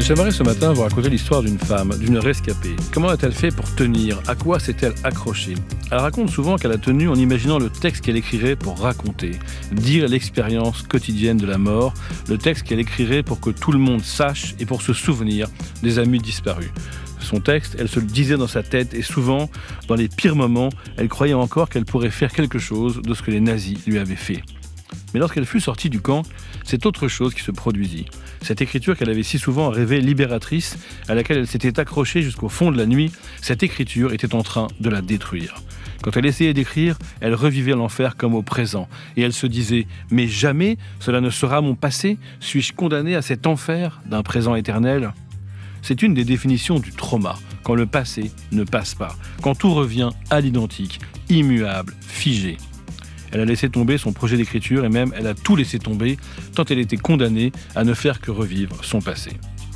J'aimerais ce matin vous raconter l'histoire d'une femme, d'une rescapée. Comment a-t-elle fait pour tenir? À quoi s'est-elle accrochée? Elle raconte souvent qu'elle a tenu en imaginant le texte qu'elle écrirait pour raconter, dire l'expérience quotidienne de la mort, le texte qu'elle écrirait pour que tout le monde sache et pour se souvenir des amis disparus. Son texte, elle se le disait dans sa tête et souvent, dans les pires moments, elle croyait encore qu'elle pourrait faire quelque chose de ce que les nazis lui avaient fait. Mais lorsqu'elle fut sortie du camp, c'est autre chose qui se produisit. Cette écriture qu'elle avait si souvent rêvée libératrice, à laquelle elle s'était accrochée jusqu'au fond de la nuit, cette écriture était en train de la détruire. Quand elle essayait d'écrire, elle revivait l'enfer comme au présent. Et elle se disait « Mais jamais cela ne sera mon passé? Suis-je condamnée à cet enfer d'un présent éternel ?» C'est une des définitions du trauma, quand le passé ne passe pas, quand tout revient à l'identique, immuable, figé. Elle a laissé tomber son projet d'écriture et même elle a tout laissé tomber tant elle était condamnée à ne faire que revivre son passé.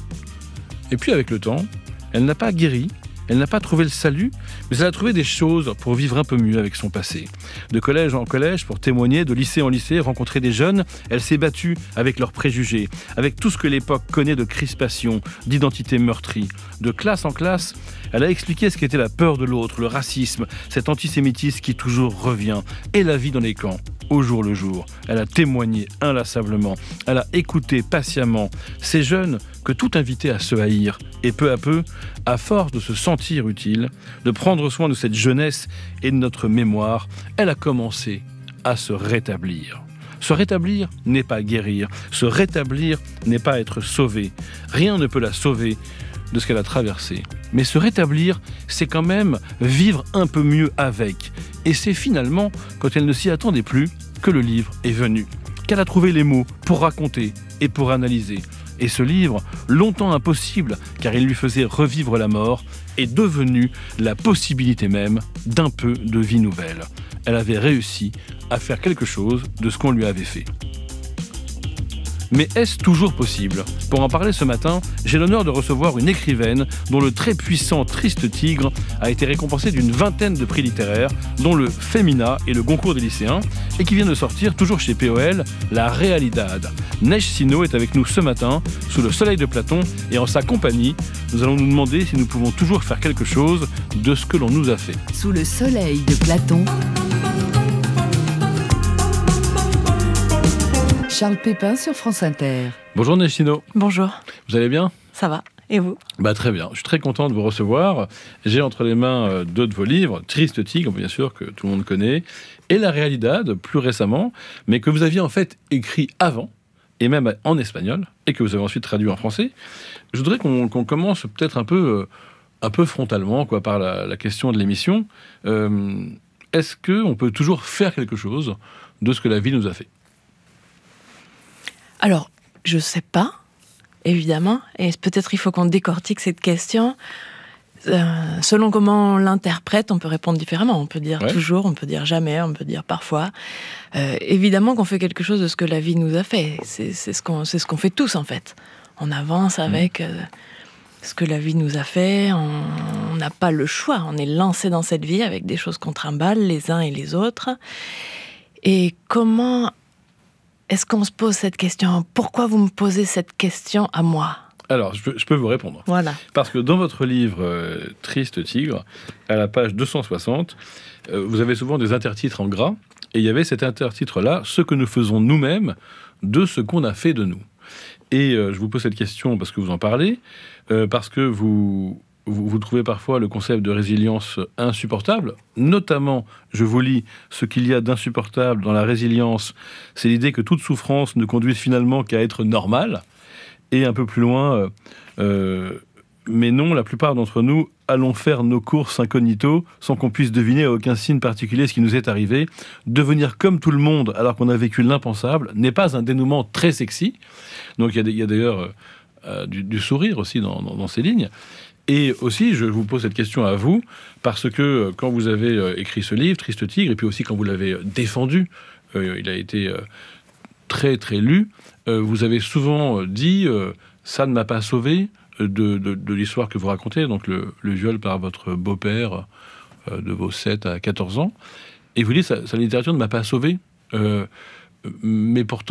Et puis avec le temps, elle n'a pas guéri, elle n'a pas trouvé le salut, mais elle a trouvé des choses pour vivre un peu mieux avec son passé. De collège en collège pour témoigner, de lycée en lycée, rencontrer des jeunes, elle s'est battue avec leurs préjugés, avec tout ce que l'époque connaît de crispation, d'identité meurtrie. De classe en classe, elle a expliqué ce qu'était la peur de l'autre, le racisme, cet antisémitisme qui toujours revient, et la vie dans les camps, au jour le jour. Elle a témoigné inlassablement, elle a écouté patiemment ces jeunes que tout invitait à se haïr. Et peu à peu, à force de se sentir utile, de prendre soin de cette jeunesse et de notre mémoire, elle a commencé à se rétablir. Se rétablir n'est pas guérir, se rétablir n'est pas être sauvé. Rien ne peut la sauver de ce qu'elle a traversé. Mais se rétablir, c'est quand même vivre un peu mieux avec. Et c'est finalement, quand elle ne s'y attendait plus, que le livre est venu. Qu'elle a trouvé les mots pour raconter et pour analyser. Et ce livre, longtemps impossible, car il lui faisait revivre la mort, est devenu la possibilité même d'un peu de vie nouvelle. Elle avait réussi à faire quelque chose de ce qu'on lui avait fait. Mais est-ce toujours possible? Pour en parler ce matin, j'ai l'honneur de recevoir une écrivaine dont le très puissant Triste Tigre a été récompensé d'une vingtaine de prix littéraires, dont le Femina et le Goncourt des lycéens, et qui vient de sortir, toujours chez POL, La Realidad. Neige Sino est avec nous ce matin, sous le soleil de Platon, et en sa compagnie, nous allons nous demander si nous pouvons toujours faire quelque chose de ce que l'on nous a fait. Sous le soleil de Platon, Charles Pépin sur France Inter. Bonjour Neige Sino. Bonjour. Vous allez bien? Ça va. Et vous? Très bien. Je suis très content de vous recevoir. J'ai entre les mains deux de vos livres, Triste Tigre, bien sûr, que tout le monde connaît, et La Realidad, plus récemment, mais que vous aviez en fait écrit avant, et même en espagnol, et que vous avez ensuite traduit en français. Je voudrais qu'on commence peut-être un peu frontalement, par la question de l'émission. Est-ce qu'on peut toujours faire quelque chose de ce que la vie nous a fait? Alors, je ne sais pas, évidemment, et peut-être il faut qu'on décortique cette question. Selon comment on l'interprète, on peut répondre différemment. On peut dire toujours, on peut dire jamais, on peut dire parfois. Évidemment qu'on fait quelque chose de ce que la vie nous a fait. C'est ce qu'on fait tous, en fait. On avance avec ce que la vie nous a fait. On n'a pas le choix. On est lancé dans cette vie avec des choses qu'on trimballe, les uns et les autres. Et comment est-ce qu'on se pose cette question? Pourquoi vous me posez cette question à moi? Alors, je peux vous répondre. Voilà. Parce que dans votre livre Triste Tigre, à la page 260, vous avez souvent des intertitres en gras, et il y avait cet intertitre-là, « Ce que nous faisons nous-mêmes de ce qu'on a fait de nous ». Et je vous pose cette question parce que vous en parlez, parce que vous trouvez parfois le concept de résilience insupportable. Notamment, je vous lis, ce qu'il y a d'insupportable dans la résilience, c'est l'idée que toute souffrance ne conduise finalement qu'à être normale. Et un peu plus loin, mais non, la plupart d'entre nous allons faire nos courses incognito sans qu'on puisse deviner à aucun signe particulier ce qui nous est arrivé. Devenir comme tout le monde alors qu'on a vécu l'impensable n'est pas un dénouement très sexy. Donc il y a d'ailleurs du sourire aussi dans ces lignes. Et aussi, je vous pose cette question à vous, parce que quand vous avez écrit ce livre, Triste Tigre, et puis aussi quand vous l'avez défendu, il a été très très lu, vous avez souvent dit ça ne m'a pas sauvé de l'histoire que vous racontez, donc le viol par votre beau-père de vos 7 à 14 ans. Et vous dites, sa littérature ne m'a pas sauvé. Mais pourtant,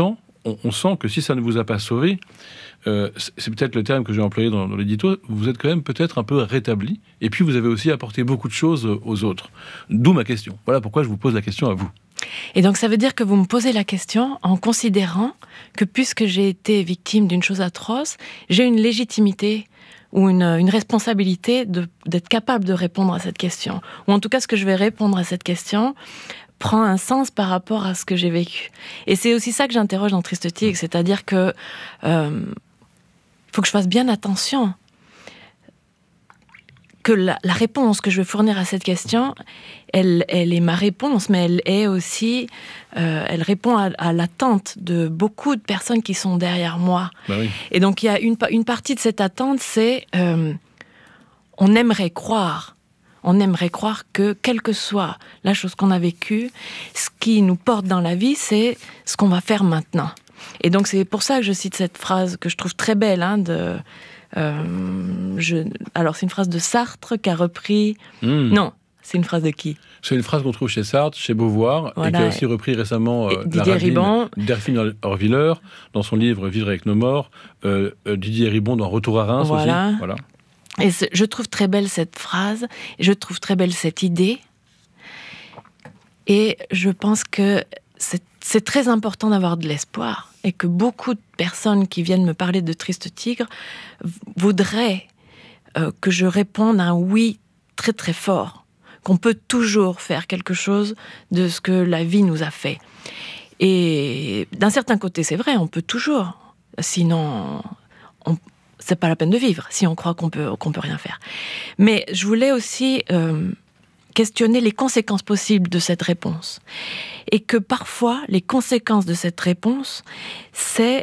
on sent que si ça ne vous a pas sauvé, c'est peut-être le terme que j'ai employé dans l'édito, vous êtes quand même peut-être un peu rétabli, et puis vous avez aussi apporté beaucoup de choses aux autres. D'où ma question. Voilà pourquoi je vous pose la question à vous. Et donc ça veut dire que vous me posez la question en considérant que puisque j'ai été victime d'une chose atroce, j'ai une légitimité ou une responsabilité d'être capable de répondre à cette question. Ou en tout cas, ce que je vais répondre à cette question prend un sens par rapport à ce que j'ai vécu. Et c'est aussi ça que j'interroge dans Triste Tigre, c'est-à-dire que faut que je fasse bien attention que la réponse que je vais fournir à cette question, elle est ma réponse, mais elle est aussi, elle répond à l'attente de beaucoup de personnes qui sont derrière moi. Bah oui. Et donc il y a une partie de cette attente, c'est on aimerait croire que, quelle que soit la chose qu'on a vécue, ce qui nous porte dans la vie, c'est ce qu'on va faire maintenant. Et donc c'est pour ça que je cite cette phrase que je trouve très belle, alors c'est une phrase de Sartre qui a repris... Non, c'est une phrase de qui ? C'est une phrase qu'on trouve chez Sartre, chez Beauvoir, voilà, et qui a aussi repris récemment Didier Ribon. Delphine Orviller, dans son livre « Vivre avec nos morts », Didier Ribon dans « Retour à Reims » voilà. Aussi. Voilà. Et je trouve très belle cette phrase, et je trouve très belle cette idée. Et je pense que c'est très important d'avoir de l'espoir, et que beaucoup de personnes qui viennent me parler de Triste Tigre voudraient que je réponde un oui très très fort, qu'on peut toujours faire quelque chose de ce que la vie nous a fait. Et d'un certain côté, c'est vrai, on peut toujours, sinon c'est pas la peine de vivre, si on croit qu'on peut rien faire. Mais je voulais aussi questionner les conséquences possibles de cette réponse. Et que parfois, les conséquences de cette réponse, c'est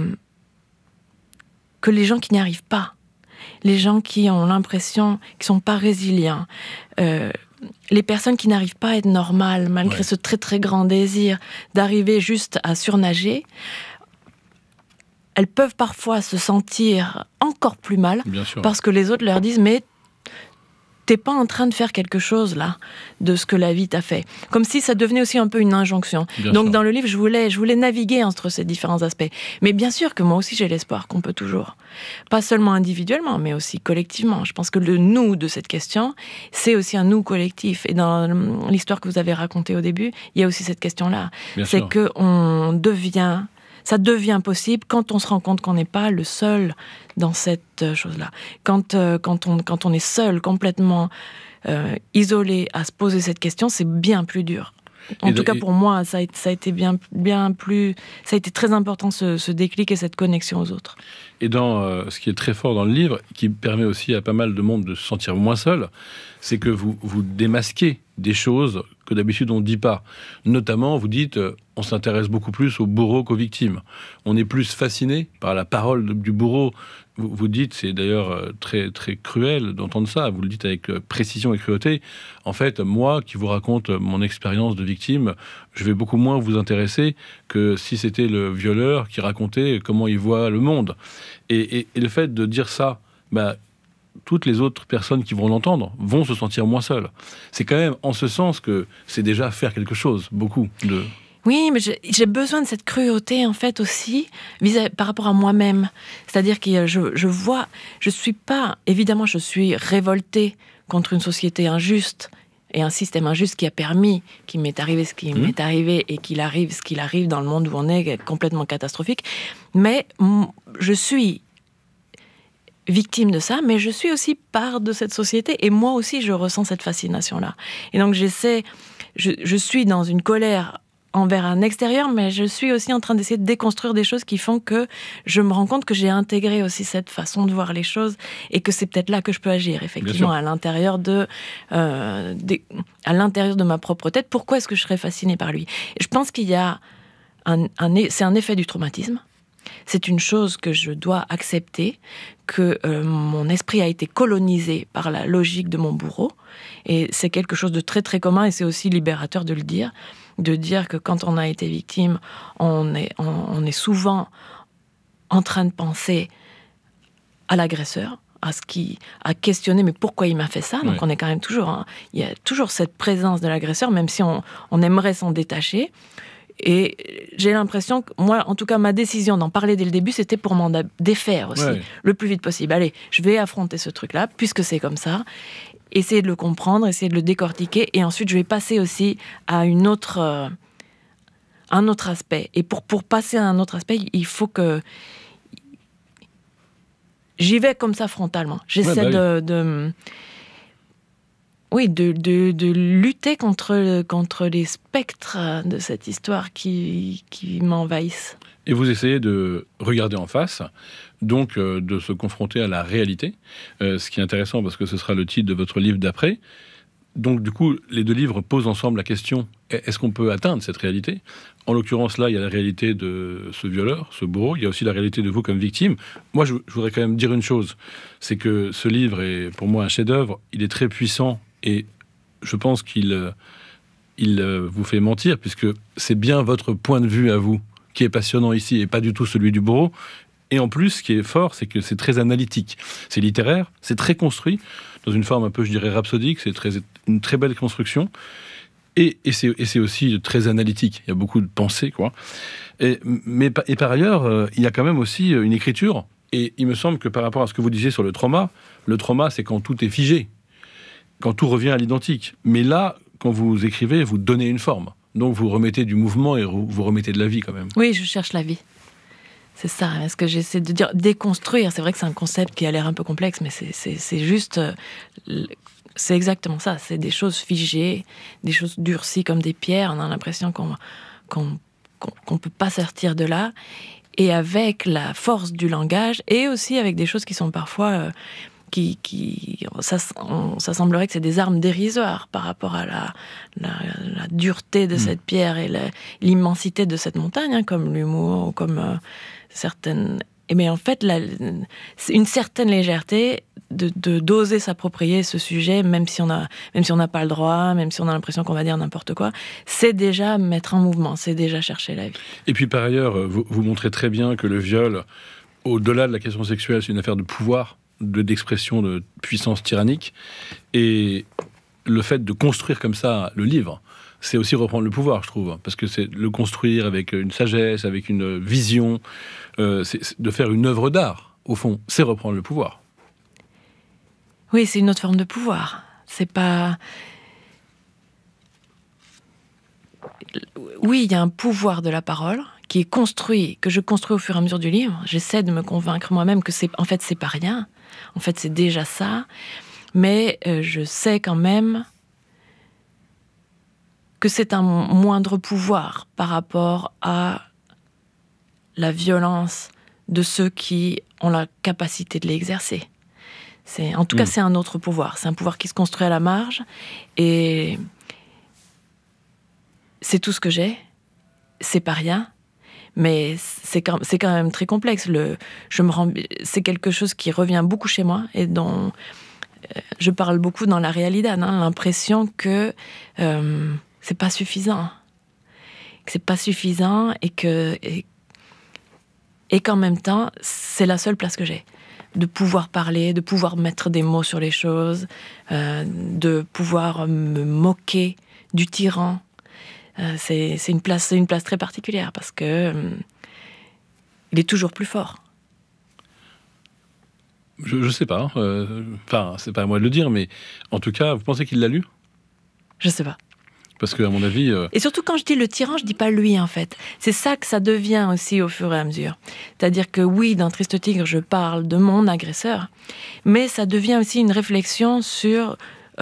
que les gens qui n'y arrivent pas, les gens qui ont l'impression qu'ils ne sont pas résilients, les personnes qui n'arrivent pas à être normales, malgré ce très très grand désir d'arriver juste à surnager, elles peuvent parfois se sentir encore plus mal, parce que les autres leur disent « mais t'es pas en train de faire quelque chose là de ce que la vie t'a fait ». Comme si ça devenait aussi un peu une injonction. Donc dans le livre, je voulais naviguer entre ces différents aspects. Mais bien sûr que moi aussi j'ai l'espoir qu'on peut toujours. Pas seulement individuellement, mais aussi collectivement. Je pense que le nous de cette question, c'est aussi un nous collectif. Et dans l'histoire que vous avez racontée au début, il y a aussi cette question-là. C'est qu'on devient... Ça devient possible quand on se rend compte qu'on n'est pas le seul dans cette chose-là. Quand on est seul, complètement isolé à se poser cette question, c'est bien plus dur. En tout cas, pour moi, ça a été bien plus... Ça a été très important, ce déclic et cette connexion aux autres. Et dans ce qui est très fort dans le livre, qui permet aussi à pas mal de monde de se sentir moins seul, c'est que vous démasquez des choses que d'habitude on ne dit pas. Notamment, vous dites, on s'intéresse beaucoup plus aux bourreaux qu'aux victimes. On est plus fasciné par la parole du bourreau. Vous dites, c'est d'ailleurs très, très cruel d'entendre ça, vous le dites avec précision et cruauté. En fait, moi, qui vous raconte mon expérience de victime, je vais beaucoup moins vous intéresser que si c'était le violeur qui racontait comment il voit le monde. Et le fait de dire ça, toutes les autres personnes qui vont l'entendre vont se sentir moins seules. C'est quand même en ce sens que c'est déjà faire quelque chose, beaucoup de... Oui, mais j'ai besoin de cette cruauté, en fait, aussi, par rapport à moi-même. C'est-à-dire que je suis pas... Évidemment, je suis révoltée contre une société injuste et un système injuste qui a permis qu'il m'est arrivé ce qui m'est arrivé et qu'il arrive ce qu'il arrive dans le monde où on est complètement catastrophique. Mais je suis victime de ça, mais je suis aussi part de cette société et moi aussi je ressens cette fascination-là. Et donc je suis dans une colère envers un extérieur, mais je suis aussi en train d'essayer de déconstruire des choses qui font que je me rends compte que j'ai intégré aussi cette façon de voir les choses et que c'est peut-être là que je peux agir, effectivement, à l'intérieur de ma propre tête. Pourquoi est-ce que je serais fascinée par lui ? Et je pense qu'il y a c'est un effet du traumatisme. C'est une chose que je dois accepter, que mon esprit a été colonisé par la logique de mon bourreau. Et c'est quelque chose de très très commun et c'est aussi libérateur de le dire. De dire que quand on a été victime, on est souvent en train de penser à l'agresseur, à questionner mais pourquoi il m'a fait ça. Donc on est quand même toujours... il y a toujours cette présence de l'agresseur, même si on aimerait s'en détacher. Et j'ai l'impression que moi, en tout cas, ma décision d'en parler dès le début, c'était pour m'en défaire aussi, le plus vite possible. Allez, je vais affronter ce truc-là, puisque c'est comme ça. Essayer de le comprendre, essayer de le décortiquer. Et ensuite, je vais passer aussi à un autre aspect. Et pour passer à un autre aspect, il faut que... J'y vais comme ça frontalement. J'essaie de lutter contre les spectres de cette histoire qui m'envahissent. Et vous essayez de regarder en face, donc de se confronter à la réalité, ce qui est intéressant parce que ce sera le titre de votre livre d'après. Donc du coup, les deux livres posent ensemble la question, est-ce qu'on peut atteindre cette réalité ? En l'occurrence, là, il y a la réalité de ce violeur, ce bourreau, il y a aussi la réalité de vous comme victime. Moi, je voudrais quand même dire une chose, c'est que ce livre est pour moi un chef-d'œuvre, il est très puissant et je pense qu'il vous fait mentir, puisque c'est bien votre point de vue à vous qui est passionnant ici et pas du tout celui du bourreau. Et en plus, ce qui est fort, c'est que c'est très analytique. C'est littéraire, c'est très construit, dans une forme un peu, je dirais, rhapsodique. C'est une très belle construction. Et c'est aussi très analytique. Il y a beaucoup de pensées, quoi. Et par ailleurs, il y a quand même aussi une écriture. Et il me semble que par rapport à ce que vous disiez sur le trauma, c'est quand tout est figé, quand tout revient à l'identique. Mais là, quand vous écrivez, vous donnez une forme. Donc vous remettez du mouvement et vous remettez de la vie quand même. Oui, je cherche la vie. C'est ça, ce que j'essaie de dire. Déconstruire, c'est vrai que c'est un concept qui a l'air un peu complexe, mais c'est juste... C'est exactement ça. C'est des choses figées, des choses durcies comme des pierres. On a l'impression qu'on peut pas sortir de là. Et avec la force du langage, et aussi avec des choses qui sont parfois... ça semblerait que c'est des armes dérisoires par rapport à la dureté de cette pierre et l'immensité de cette montagne, comme l'humour ou comme certaines... Mais en fait, c'est une certaine légèreté d'oser s'approprier ce sujet, même si on n'a pas le droit, même si on a l'impression qu'on va dire n'importe quoi, c'est déjà mettre en mouvement, c'est déjà chercher la vie. Et puis par ailleurs, vous montrez très bien que le viol, au-delà de la question sexuelle, c'est une affaire de pouvoir, d'expression de puissance tyrannique. Et le fait de construire comme ça le livre, c'est aussi reprendre le pouvoir, je trouve. Parce que c'est le construire avec une sagesse, avec une vision, c'est de faire une œuvre d'art, au fond. C'est reprendre le pouvoir. Oui, c'est une autre forme de pouvoir. C'est pas... Oui, il y a un pouvoir de la parole qui est construit, que je construis au fur et à mesure du livre. J'essaie de me convaincre moi-même que c'est pas rien. En fait, c'est déjà ça. Mais je sais quand même que c'est un moindre pouvoir par rapport à la violence de ceux qui ont la capacité de l'exercer. En tout cas, c'est un autre pouvoir. C'est un pouvoir qui se construit à la marge. Et c'est tout ce que j'ai. C'est pas rien. Mais c'est quand même très complexe. C'est quelque chose qui revient beaucoup chez moi et dont je parle beaucoup dans la Realidad. L'impression que c'est pas suffisant. Que c'est pas suffisant et qu'en même temps, c'est la seule place que j'ai. De pouvoir parler, de pouvoir mettre des mots sur les choses, de pouvoir me moquer du tyran. C'est une place très particulière parce que il est toujours plus fort. Je sais pas. C'est pas à moi de le dire, mais en tout cas, vous pensez qu'il l'a lu ? Je sais pas. Parce qu'à mon avis... Et surtout, quand je dis le tyran, je dis pas lui, en fait. C'est ça que ça devient aussi au fur et à mesure. C'est-à-dire que oui, dans Triste Tigre, je parle de mon agresseur, mais ça devient aussi une réflexion sur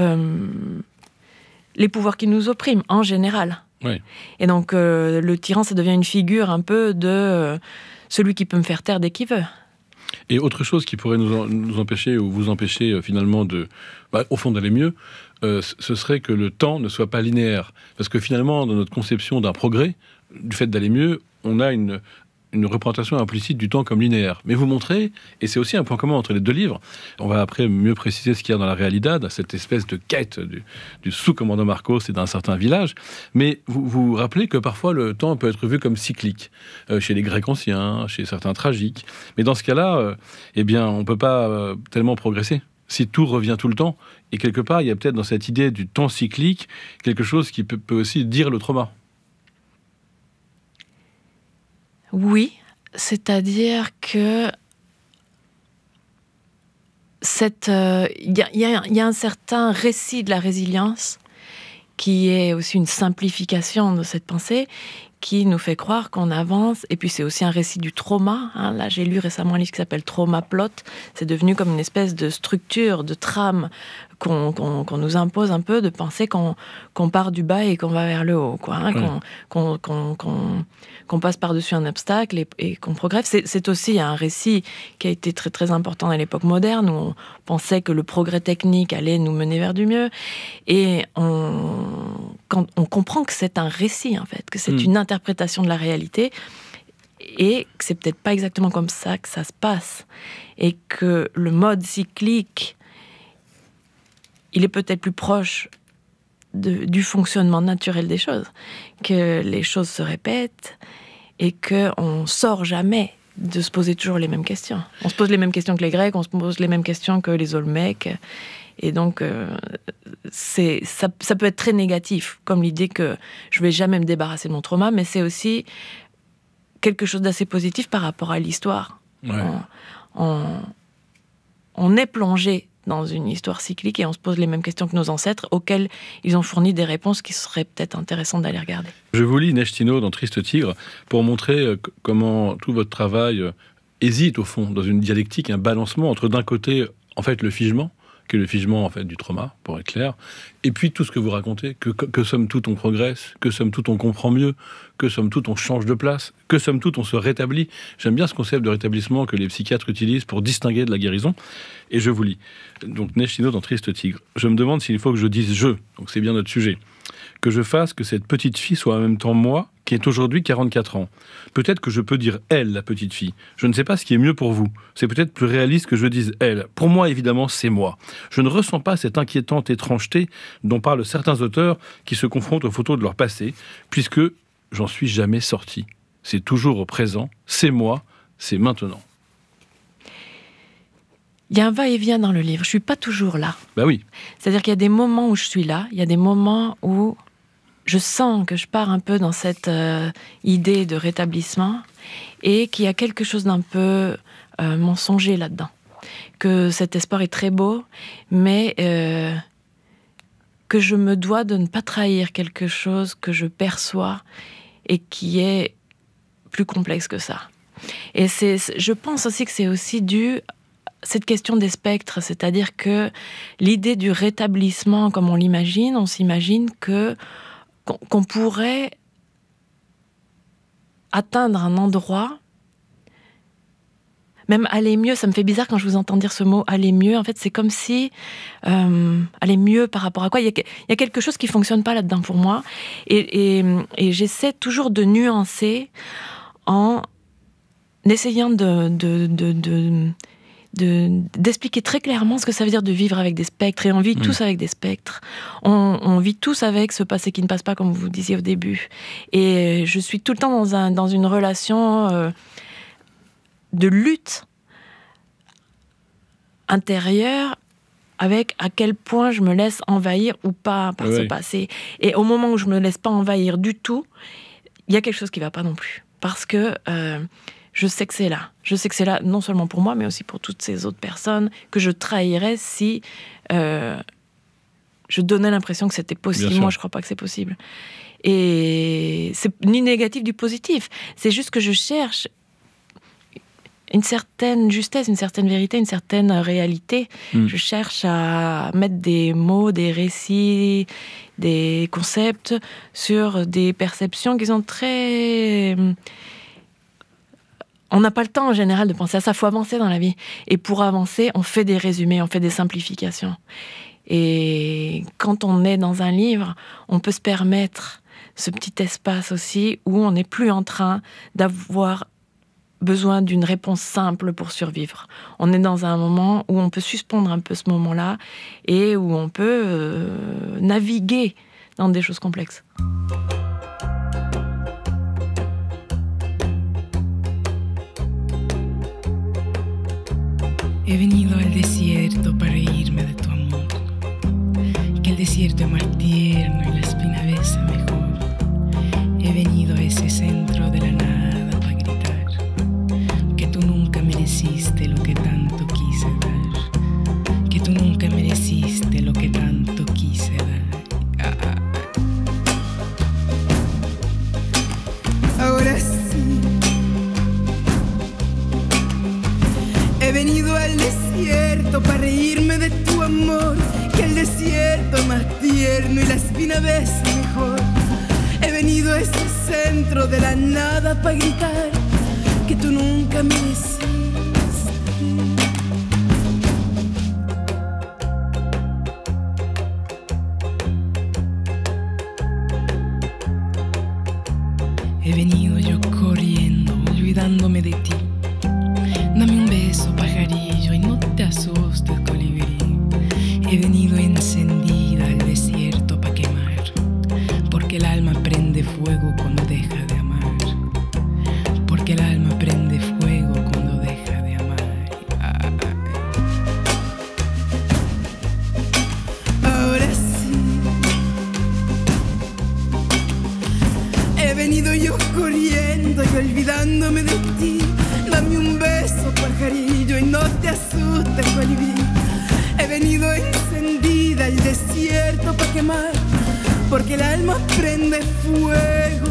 les pouvoirs qui nous oppriment, en général. Oui. Et donc, le tyran, ça devient une figure un peu de celui qui peut me faire taire dès qu'il veut. Et autre chose qui pourrait nous empêcher, ou vous empêcher finalement au fond d'aller mieux, ce serait que le temps ne soit pas linéaire. Parce que finalement, dans notre conception d'un progrès, du fait d'aller mieux, on a une représentation implicite du temps comme linéaire. Mais vous montrez, et c'est aussi un point commun entre les deux livres, on va après mieux préciser ce qu'il y a dans la Realidad, cette espèce de quête du sous-commandant Marcos et d'un certain village, mais vous rappelez que parfois le temps peut être vu comme cyclique, chez les Grecs anciens, chez certains tragiques. Mais dans ce cas-là, on ne peut pas tellement progresser. Si tout revient tout le temps, et quelque part, il y a peut-être dans cette idée du temps cyclique quelque chose qui peut aussi dire le trauma. Oui, c'est-à-dire que y a un certain récit de la résilience qui est aussi une simplification de cette pensée, qui nous fait croire qu'on avance. Et puis c'est aussi un récit du trauma. Là, j'ai lu récemment un livre qui s'appelle Trauma Plot. C'est devenu comme une espèce de structure, de trame qu'on nous impose un peu, de penser qu'on part du bas et qu'on va vers le haut, quoi. Qu'on passe par-dessus un obstacle et qu'on progresse. C'est aussi un récit qui a été très très important à l'époque moderne, où on pensait que le progrès technique allait nous mener vers du mieux. Et quand on comprend que c'est un récit, en fait, que c'est une interprétation de la réalité, et que c'est peut-être pas exactement comme ça que ça se passe, et que le mode cyclique, il est peut-être plus proche du fonctionnement naturel des choses, que les choses se répètent, et qu'on sort jamais de se poser toujours les mêmes questions. On se pose les mêmes questions que les Grecs, on se pose les mêmes questions que les Olmèques, et donc ça peut être très négatif, comme l'idée que je vais jamais me débarrasser de mon trauma, mais c'est aussi quelque chose d'assez positif par rapport à l'histoire. Ouais. On est plongé dans une histoire cyclique et on se pose les mêmes questions que nos ancêtres, auxquelles ils ont fourni des réponses qui seraient peut-être intéressantes d'aller regarder. Je vous lis Nechtino dans Triste Tigre pour montrer comment tout votre travail hésite au fond dans une dialectique, un balancement entre d'un côté en fait le figement, qui est le figement en fait du trauma, pour être clair, et puis tout ce que vous racontez, que somme toute on progresse, que somme toute on comprend mieux, que somme toute on change de place, que somme toute on se rétablit. J'aime bien ce concept de rétablissement que les psychiatres utilisent pour distinguer de la guérison. Et je vous lis. Donc Nechtino dans Triste Tigre. Je me demande s'il faut que je dise « je », donc c'est bien notre sujet, que je fasse que cette petite fille soit en même temps moi, qui est aujourd'hui 44 ans. Peut-être que je peux dire « elle », la petite fille. Je ne sais pas ce qui est mieux pour vous. C'est peut-être plus réaliste que je dise « elle ». Pour moi, évidemment, c'est moi. Je ne ressens pas cette inquiétante étrangeté dont parlent certains auteurs qui se confrontent aux photos de leur passé, puisque j'en suis jamais sorti. C'est toujours au présent, c'est moi, c'est maintenant. Il y a un va-et-vient dans le livre. Je suis pas toujours là. Bah oui. C'est-à-dire qu'il y a des moments où je suis là, il y a des moments où je sens que je pars un peu dans cette idée de rétablissement et qu'il y a quelque chose d'un peu mensonger là-dedans. Que cet espoir est très beau, mais que je me dois de ne pas trahir quelque chose que je perçois et qui est plus complexe que ça. Et je pense aussi que c'est aussi dû cette question des spectres, c'est-à-dire que l'idée du rétablissement, comme on l'imagine, on s'imagine qu'on pourrait atteindre un endroit, même aller mieux. Ça me fait bizarre quand je vous entends dire ce mot « aller mieux ». En fait, c'est comme si aller mieux par rapport à quoi ? Il y a quelque chose qui ne fonctionne pas là-dedans pour moi. Et j'essaie toujours de nuancer en essayant d'expliquer très clairement ce que ça veut dire de vivre avec des spectres. Et on vit tous avec des spectres. On vit tous avec ce passé qui ne passe pas, comme vous disiez au début. Et je suis tout le temps dans une relation de lutte intérieure avec à quel point je me laisse envahir ou pas par ce passé. Et au moment où je me laisse pas envahir du tout, il y a quelque chose qui va pas non plus. Parce que je sais que c'est là. Je sais que c'est là non seulement pour moi, mais aussi pour toutes ces autres personnes que je trahirais si je donnais l'impression que c'était possible. Moi, je crois pas que c'est possible. Et c'est ni négatif du positif. C'est juste que je cherche une certaine justesse, une certaine vérité, une certaine réalité. Je cherche à mettre des mots, des récits, des concepts sur des perceptions qui sont très... On n'a pas le temps en général de penser à ça, il faut avancer dans la vie. Et pour avancer, on fait des résumés, on fait des simplifications. Et quand on est dans un livre, on peut se permettre ce petit espace aussi où on n'est plus en train d'avoir besoin d'une réponse simple pour survivre. On est dans un moment où on peut suspendre un peu ce moment-là et où on peut naviguer dans des choses complexes. He venido al desierto para reírme de tu amor, que el desierto es más tierno y la espina besa mejor. He venido a ese centro de la nada para gritar. tierno y la espina besa mejor. He venido a este centro de la nada para gritar que tú nunca me hiciste. He venido yo corriendo, olvidándome de ti. Dame un beso, pajarillo, y no te asustes, colibrí. He venido encendida al desierto pa' quemar, porque el alma prende fuego cuando deja de amar. Porque el alma prende fuego cuando deja de amar. Ahora sí, he venido yo corriendo y olvidándome de ti. Dame un beso, pajarillo, y no te asustes, colibrí. He venido encendida al desierto pa' quemar, porque el alma prende fuego.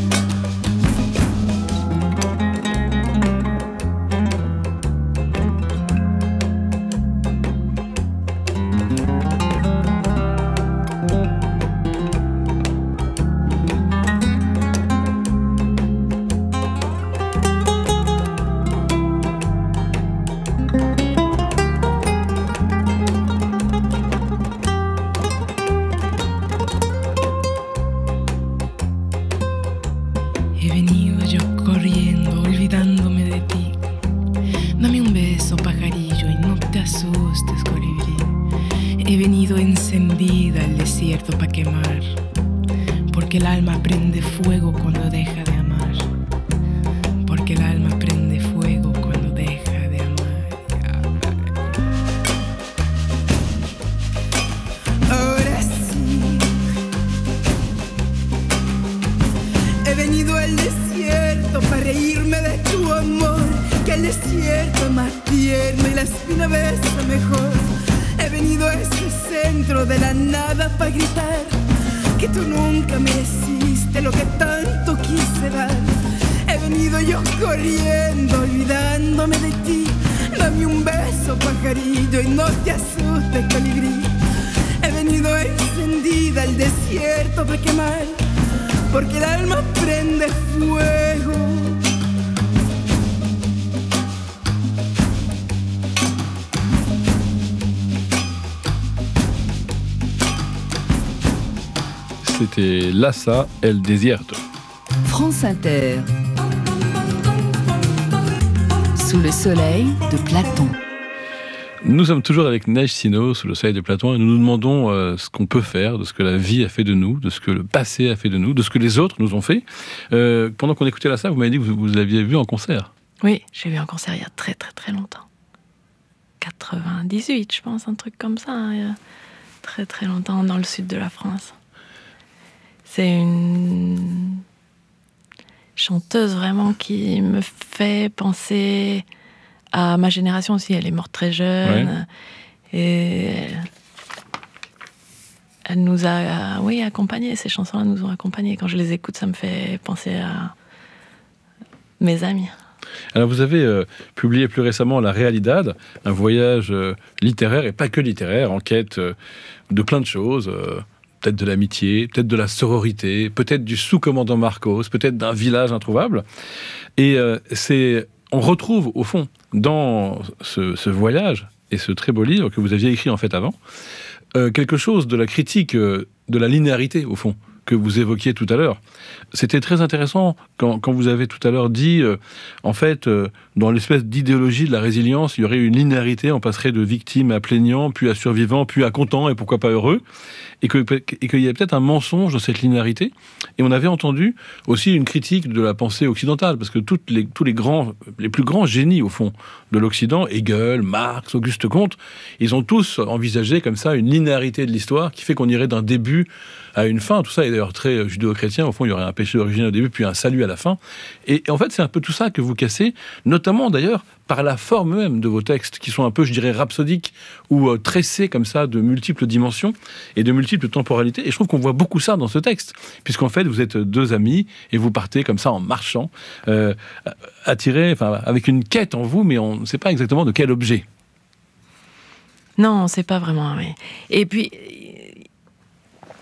He venido yo corriendo, olvidándome de ti. Dame un beso, pajarillo, y no te asustes, colibrí. He venido encendida al desierto pa' quemar, porque el alma prende fuego cuando deja de amar. Porque el alma prende fuego cuando deja de amar. Ahora sí, he venido al desierto para reírme de tu amor, que el desierto es más tierno y la espina besa mejor. He venido a ese centro de la nada para gritar que tú nunca me hiciste lo que tanto quise dar. He venido yo corriendo, olvidándome de ti. Dame un beso, pajarillo, y no te asustes, colibrí. He venido encendida al desierto para quemar, porque el alma prende fuego. C'était Lassa, El Desierto. France Inter. Sous le soleil de Platon. Nous sommes toujours avec Neige Sino, sous le soleil de Platon, et nous nous demandons ce qu'on peut faire, de ce que la vie a fait de nous, de ce que le passé a fait de nous, de ce que les autres nous ont fait. Pendant qu'on écoutait Lassa, vous m'avez dit que vous l'aviez vu en concert. Oui, j'ai vu un concert il y a très très très longtemps. 98, je pense, un truc comme ça, hein, il y a très très longtemps, dans le sud de la France. C'est une chanteuse vraiment qui me fait penser à ma génération aussi. Elle est morte très jeune. Ouais. Et elle nous a accompagnés. Ces chansons-là nous ont accompagnés. Quand je les écoute, ça me fait penser à mes amis. Alors vous avez publié plus récemment La Realidad, un voyage littéraire, et pas que littéraire, en quête de plein de choses, peut-être de l'amitié, peut-être de la sororité, peut-être du sous-commandant Marcos, peut-être d'un village introuvable. Et on retrouve au fond, dans ce voyage, et ce très beau livre que vous aviez écrit en fait avant, quelque chose de la critique de la linéarité au fond, que vous évoquiez tout à l'heure. C'était très intéressant quand vous avez tout à l'heure dit, en fait, dans l'espèce d'idéologie de la résilience, il y aurait une linéarité, on passerait de victime à plaignant, puis à survivant, puis à content, et pourquoi pas heureux, et qu'il y a peut-être un mensonge dans cette linéarité. Et on avait entendu aussi une critique de la pensée occidentale, parce que tous les plus grands génies, au fond, de l'Occident, Hegel, Marx, Auguste Comte, ils ont tous envisagé comme ça une linéarité de l'histoire qui fait qu'on irait d'un début à une fin. Tout ça est d'ailleurs très judéo-chrétien. Au fond, il y aurait un péché originel au début, puis un salut à la fin. Et en fait, c'est un peu tout ça que vous cassez, notamment d'ailleurs par la forme même de vos textes, qui sont un peu, je dirais, rhapsodiques, ou tressés comme ça de multiples dimensions et de multiples temporalités. Et je trouve qu'on voit beaucoup ça dans ce texte, puisqu'en fait, vous êtes deux amis et vous partez comme ça en marchant, attirés, enfin, avec une quête en vous, mais on ne sait pas exactement de quel objet. Non, on ne sait pas vraiment. Oui. Et puis,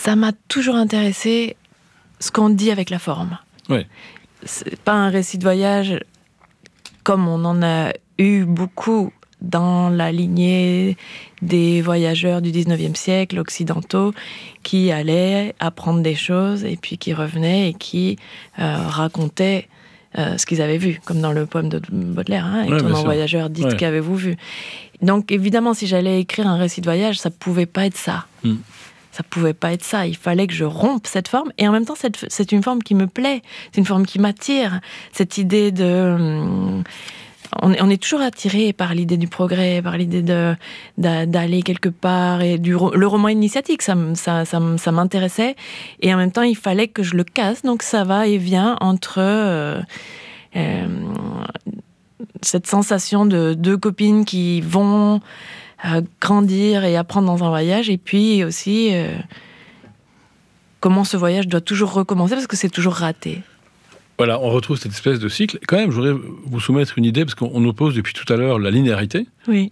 ça m'a toujours intéressé ce qu'on dit avec la forme. Ouais. C'est pas un récit de voyage comme on en a eu beaucoup dans la lignée des voyageurs du 19e siècle occidentaux qui allaient apprendre des choses et puis qui revenaient et qui racontaient ce qu'ils avaient vu, comme dans le poème de Baudelaire, hein, étonnant voyageur, dites qu'avez-vous vu. Donc évidemment, si j'allais écrire un récit de voyage, ça pouvait pas être ça. Ça pouvait pas être ça. Il fallait que je rompe cette forme. Et en même temps, c'est une forme qui me plaît. C'est une forme qui m'attire. Cette idée de... On est toujours attiré par l'idée du progrès, par l'idée d'aller quelque part. Et le roman initiatique, ça m'intéressait. Et en même temps, il fallait que je le casse. Donc ça va et vient entre... cette sensation de deux copines qui vont... grandir et apprendre dans un voyage, et puis aussi comment ce voyage doit toujours recommencer parce que c'est toujours raté. Voilà, on retrouve cette espèce de cycle. Quand même, je voudrais vous soumettre une idée, parce qu'on oppose depuis tout à l'heure la linéarité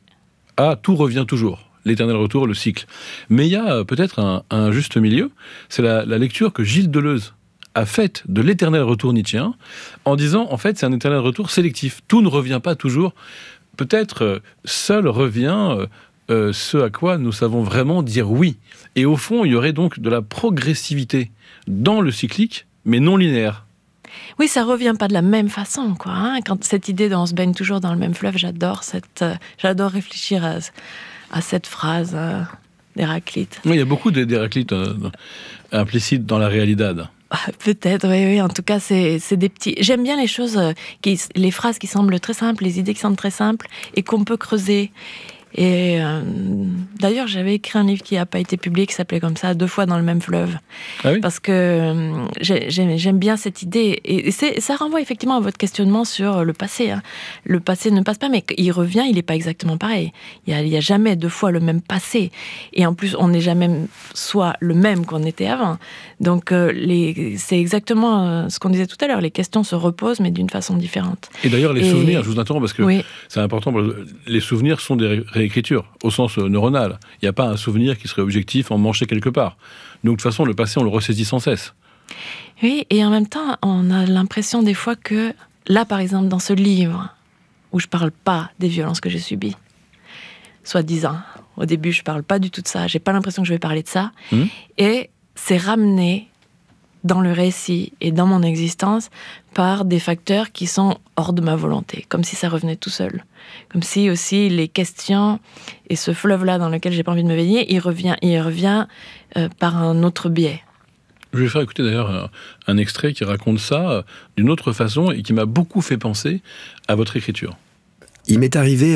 à tout revient toujours, l'éternel retour, le cycle. Mais il y a peut-être un juste milieu, c'est la lecture que Gilles Deleuze a faite de l'éternel retour nietzschéen, en disant, en fait, c'est un éternel retour sélectif. Tout ne revient pas toujours. Peut-être seul revient ce à quoi nous savons vraiment dire oui. Et au fond, il y aurait donc de la progressivité dans le cyclique, mais non linéaire. Oui, ça revient pas de la même façon, quoi. Hein. Quand cette idée d'on se baigne toujours dans le même fleuve, j'adore réfléchir à cette phrase d'Héraclite. Oui, il y a beaucoup d'Héraclite implicites dans la Realidad. Peut-être, oui. En tout cas, c'est des petits... J'aime bien les choses, les phrases qui semblent très simples, les idées qui semblent très simples et qu'on peut creuser. Et d'ailleurs, j'avais écrit un livre qui n'a pas été publié, qui s'appelait comme ça, 2 fois dans le même fleuve. Ah oui ? Parce que j'aime bien cette idée. Et ça renvoie effectivement à votre questionnement sur le passé. Hein. Le passé ne passe pas, mais il revient, il n'est pas exactement pareil. Il y a jamais 2 fois le même passé. Et en plus, on n'est jamais soit le même qu'on était avant. Donc, c'est exactement ce qu'on disait tout à l'heure. Les questions se reposent, mais d'une façon différente. Et d'ailleurs, les souvenirs, je vous interromps parce que c'est important. Les souvenirs sont des réécriture, au sens neuronal. Il n'y a pas un souvenir qui serait objectif en manché quelque part. Donc, de toute façon, le passé, on le ressaisit sans cesse. Oui, et en même temps, on a l'impression des fois que, là, par exemple, dans ce livre, où je ne parle pas des violences que j'ai subies, soi-disant, au début, je ne parle pas du tout de ça, je n'ai pas l'impression que je vais parler de ça, et c'est ramené dans le récit et dans mon existence par des facteurs qui sont hors de ma volonté, comme si ça revenait tout seul. Comme si aussi les questions et ce fleuve-là dans lequel j'ai pas envie de me baigner, il revient par un autre biais. Je vais faire écouter d'ailleurs un extrait qui raconte ça d'une autre façon et qui m'a beaucoup fait penser à votre écriture. Il m'est arrivé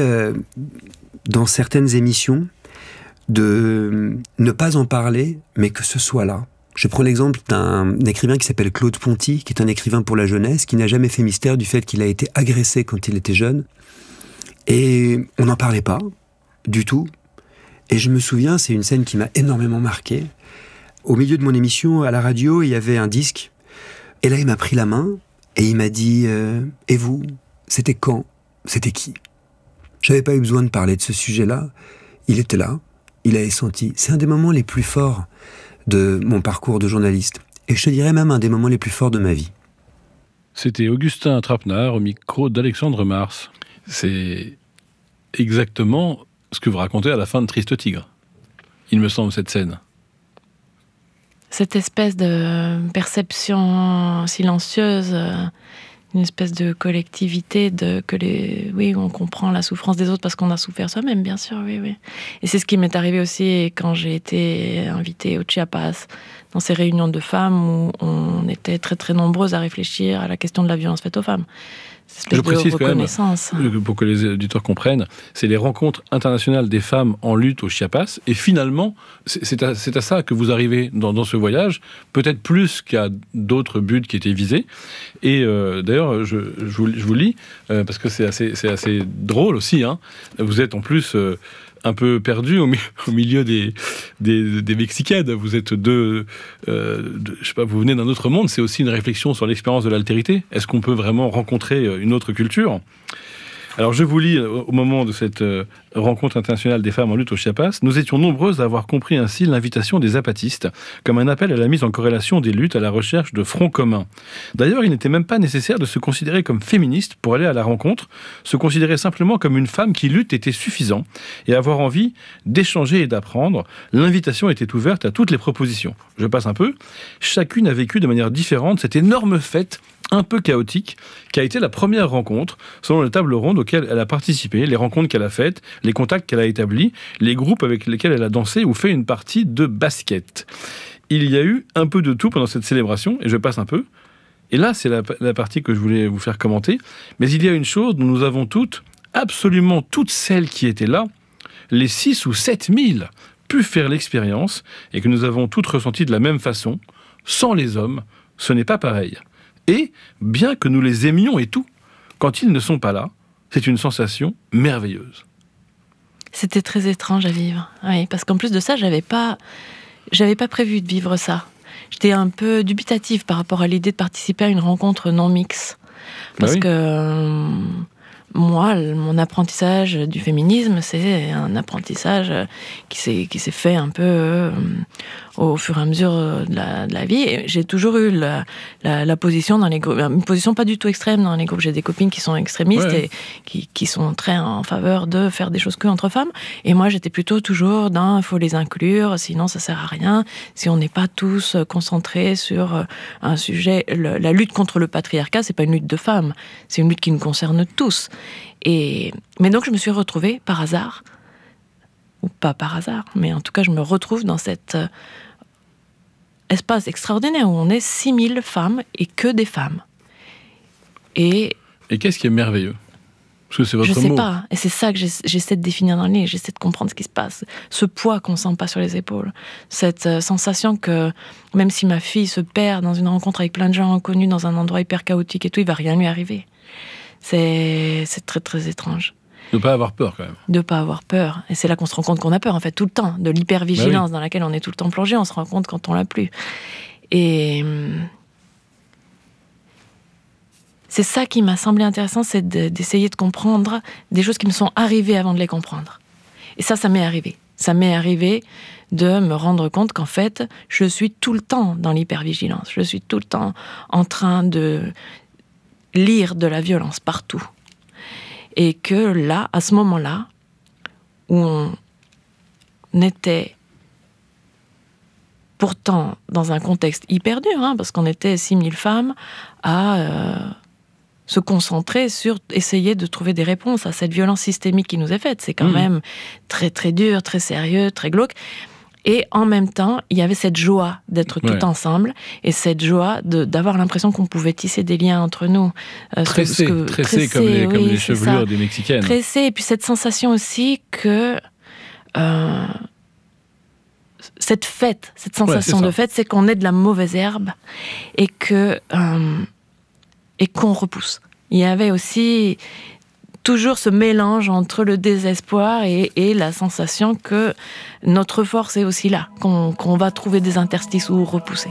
dans certaines émissions de ne pas en parler, mais que ce soit là. Je prends l'exemple d'un écrivain qui s'appelle Claude Ponty, qui est un écrivain pour la jeunesse, qui n'a jamais fait mystère du fait qu'il a été agressé quand il était jeune. Et on n'en parlait pas, du tout. Et je me souviens, c'est une scène qui m'a énormément marqué. Au milieu de mon émission, à la radio, il y avait un disque. Et là, il m'a pris la main et il m'a dit « Et vous, c'était quand ? C'était qui ?» J'avais pas eu besoin de parler de ce sujet-là. Il était là, il avait senti. C'est un des moments les plus forts de mon parcours de journaliste. Et je te dirais même un des moments les plus forts de ma vie. C'était Augustin Trapenard au micro d'Alexandre Mars. C'est exactement ce que vous racontez à la fin de Triste Tigre. Il me semble, cette scène. Cette espèce de perception silencieuse, une espèce de collectivité, on comprend la souffrance des autres parce qu'on a souffert soi-même, bien sûr, oui. Et c'est ce qui m'est arrivé aussi quand j'ai été invitée au Chiapas, dans ces réunions de femmes où on était très très nombreuses à réfléchir à la question de la violence faite aux femmes. Je précise quand même, pour que les auditeurs comprennent, c'est les rencontres internationales des femmes en lutte au Chiapas, et finalement, c'est à ça que vous arrivez dans ce voyage, peut-être plus qu'à d'autres buts qui étaient visés. Et d'ailleurs, je vous lis, parce que c'est assez drôle aussi, hein. Vous êtes en plus un peu perdu au milieu des Mexicaines. Vous êtes je sais pas, vous venez d'un autre monde. C'est aussi une réflexion sur l'expérience de l'altérité. Est-ce qu'on peut vraiment rencontrer une autre culture ? Alors je vous lis, au moment de cette rencontre internationale des femmes en lutte au Chiapas, nous étions nombreuses à avoir compris ainsi l'invitation des zapatistes comme un appel à la mise en corrélation des luttes à la recherche de fronts communs. D'ailleurs, il n'était même pas nécessaire de se considérer comme féministe pour aller à la rencontre. Se considérer simplement comme une femme qui lutte était suffisant et avoir envie d'échanger et d'apprendre. L'invitation était ouverte à toutes les propositions. Je passe un peu. Chacune a vécu de manière différente cette énorme fête un peu chaotique, qui a été la première rencontre, selon les tables rondes auxquelles elle a participé, les rencontres qu'elle a faites, les contacts qu'elle a établis, les groupes avec lesquels elle a dansé ou fait une partie de basket. Il y a eu un peu de tout pendant cette célébration, et je passe un peu. Et là, c'est la partie que je voulais vous faire commenter. Mais il y a une chose dont nous avons toutes, absolument toutes celles qui étaient là, les 6 ou 7 000, pu faire l'expérience, et que nous avons toutes ressenti de la même façon. Sans les hommes, ce n'est pas pareil. Et, bien que nous les aimions et tout, quand ils ne sont pas là, c'est une sensation merveilleuse. C'était très étrange à vivre. Oui, parce qu'en plus de ça, j'avais pas prévu de vivre ça. J'étais un peu dubitative par rapport à l'idée de participer à une rencontre non mixte. Parce que moi, mon apprentissage du féminisme, c'est un apprentissage qui s'est fait un peu au fur et à mesure de la vie. Et j'ai toujours eu la position dans les groupes, une position pas du tout extrême dans les groupes. J'ai des copines qui sont extrémistes et qui sont très en faveur de faire des choses que entre femmes. Et moi, j'étais plutôt toujours dans il faut les inclure, sinon ça sert à rien. Si on n'est pas tous concentrés sur un sujet, la lutte contre le patriarcat, c'est pas une lutte de femmes, c'est une lutte qui nous concerne tous. Mais donc je me suis retrouvée par hasard, ou pas par hasard, mais en tout cas je me retrouve dans cet espace extraordinaire où on est 6000 femmes et que des femmes. Et qu'est-ce qui est merveilleux ? Parce que c'est votre mot. Je sais pas, et c'est ça que j'essaie de définir dans le livre, j'essaie de comprendre ce qui se passe. Ce poids qu'on sent pas sur les épaules, cette sensation que même si ma fille se perd dans une rencontre avec plein de gens inconnus dans un endroit hyper chaotique et tout, il va rien lui arriver. C'est très très étrange. De ne pas avoir peur quand même. De ne pas avoir peur. Et c'est là qu'on se rend compte qu'on a peur, en fait, tout le temps. De l'hypervigilance dans laquelle on est tout le temps plongé, on se rend compte quand on l'a plus. Et c'est ça qui m'a semblé intéressant, c'est d'essayer de comprendre des choses qui me sont arrivées avant de les comprendre. Et ça m'est arrivé. Ça m'est arrivé de me rendre compte qu'en fait, je suis tout le temps dans l'hypervigilance. Je suis tout le temps en train de lire de la violence partout. Et que là, à ce moment-là, où on était pourtant dans un contexte hyper dur, parce qu'on était 6000 femmes à se concentrer sur essayer de trouver des réponses à cette violence systémique qui nous est faite. C'est quand même très très dur, très sérieux, très glauque. Et en même temps, il y avait cette joie d'être tout ensemble et cette joie d'avoir l'impression qu'on pouvait tisser des liens entre nous. Tressés comme les chevelures des Mexicaines. Tressés, et puis cette sensation aussi que cette sensation de fête, c'est qu'on est de la mauvaise herbe et qu'on repousse. Il y avait aussi toujours ce mélange entre le désespoir et la sensation que notre force est aussi là, qu'on va trouver des interstices ou repousser.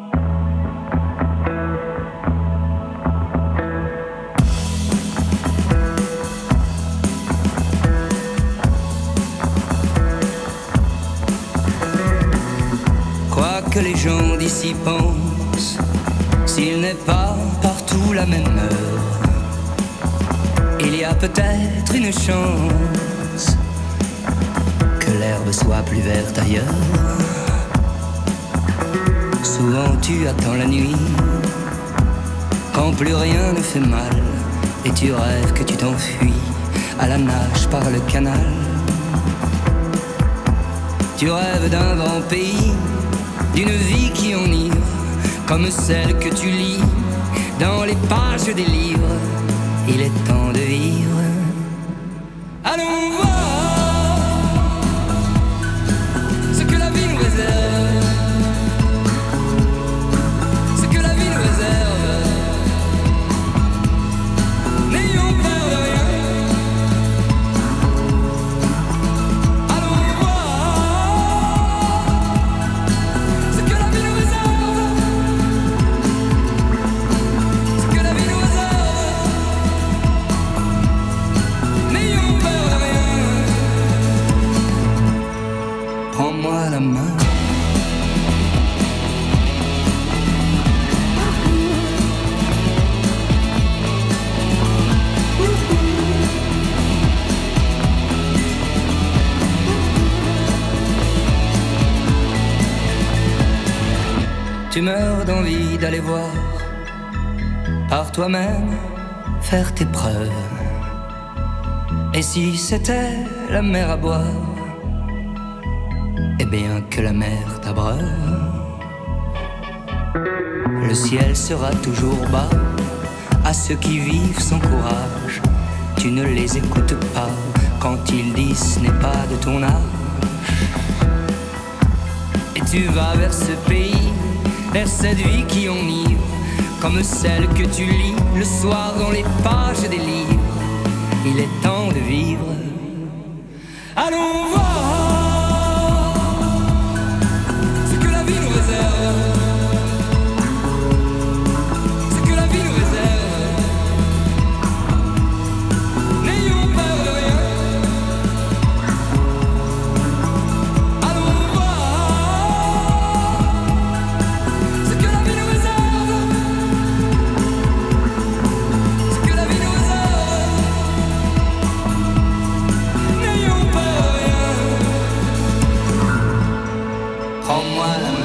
Quoi que les gens d'ici pensent, s'il n'est pas partout la même heure, il y a peut-être une chance que l'herbe soit plus verte ailleurs. Souvent tu attends la nuit, quand plus rien ne fait mal, et tu rêves que tu t'enfuis à la nage par le canal. Tu rêves d'un grand pays, d'une vie qui enivre, comme celle que tu lis dans les pages des livres. Il est temps de vivre. Allons voir ce que la vie nous réserve, ce que la vie nous réserve. N'ayons peur de rien. Allons voir ce que la vie nous réserve, ce que la vie nous réserve. la main. Tu meurs d'envie d'aller voir par toi-même faire tes preuves. Et si c'était la mer à boire, eh bien que la mer t'abreuve. Le ciel sera toujours bas à ceux qui vivent sans courage. Tu ne les écoutes pas quand ils disent ce n'est pas de ton âge. Et tu vas vers ce pays, vers cette vie qui enivre, comme celle que tu lis le soir dans les pages des livres. Il est temps de vivre. Allons voir ce que la vie nous réserve. Ce que la vie nous réserve. N'ayons peur de rien. Allons voir ce que la vie nous réserve. Ce que la vie nous réserve. N'ayons peur de rien. Prends-moi la main.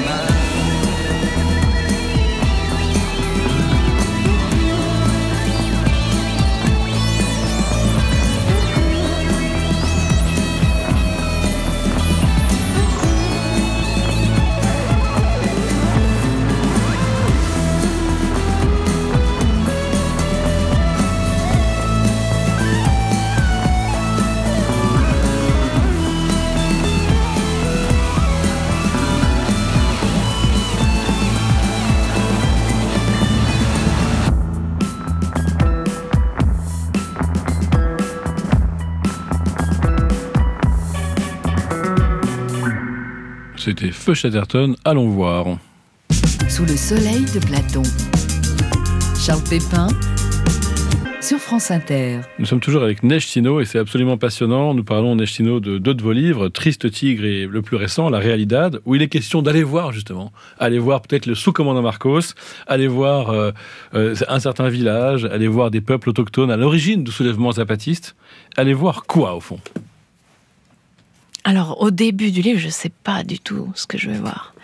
C'était Feu Chatterton, allons voir. Sous le soleil de Platon. Charles Pépin sur France Inter. Nous sommes toujours avec Neige Tino et c'est absolument passionnant. Nous parlons, Neige Tino, de deux de vos livres, Triste Tigre et le plus récent, La Realidad, où il est question d'aller voir justement, aller voir peut-être le sous-commandant Marcos, aller voir un certain village, aller voir des peuples autochtones à l'origine du soulèvement zapatiste. Aller voir quoi au fond ? Alors, au début du livre, je ne sais pas du tout ce que je vais voir.